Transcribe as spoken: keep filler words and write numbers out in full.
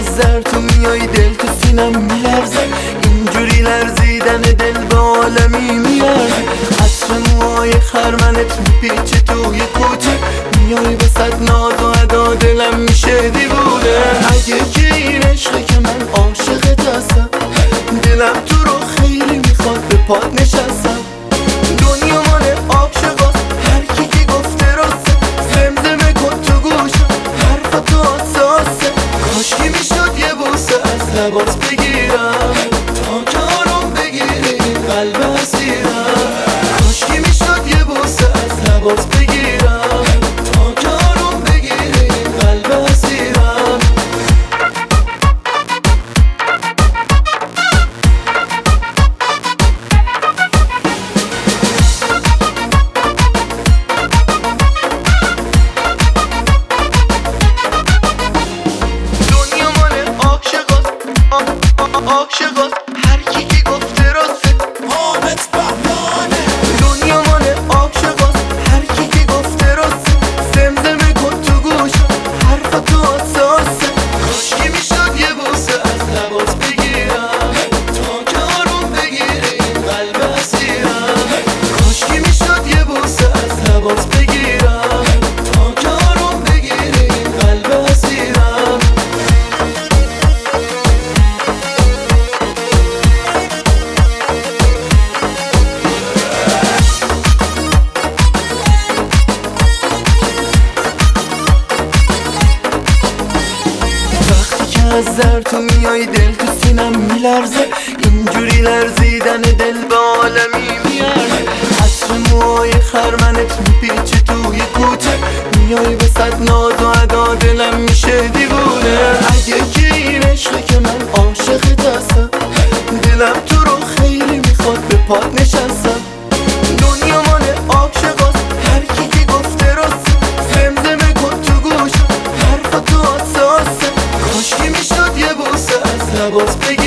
از در تو میای دل تو سینم میلرزه، اینجوری لرزیدن دل به عالمی میارزه. عطر موهای خرمنت میپیچه توی کوچه، میای وسط ناز و ادا دلم میشه دیوونه. اگه که این عشقه که من عاشقت هستم، دلم تو رو خیلی میخواد به پات نشستم. دنیا مال عاشقاست، هر کی که گفته راسته، زمزمه کن تو گوشم حرفا تو حساسه. کاشکی میشد یه بوسه از لبات بگیرم تا که آروم بگیری این قلب اسیرم. کاشکی میشد یه بوسه از لبات بگیرم تا که آروم بگیری این قلب اسیرم. عاشقاست، هر کی که گفته راسته، حامد بهمانه. دنیا مال عاشقاست، هر کی که گفته راسته، زمزمه کن تو گوشم حرفا تو حساسه. کاشکی میشد یه بوسه از لبات بگیرم تا که آروم بگیری این قلب اسیرم. کاشکی میشد یه بوسه از لبات بگیرم تا که آروم بگیری این قلب اسیرم. از در تو میای دل تو سینم میلرزه، اینجوری لرزیدن دل به عالمی میارزه. عطر موهای خرمنت میپیچه توی کوچه، میای وسط ناز و ادا دلم میشه دیوونه. اگه که این عشقه که من عاشقت هستم، دلم تو رو خیلی میخواد به پات نشستم. دنیا مال عاشقاست، هر کی که گفته راسته، زمزمه کن تو گوشم حرفا تو حساسه. کاشکی میشد یه بوسه از لبات بگیرم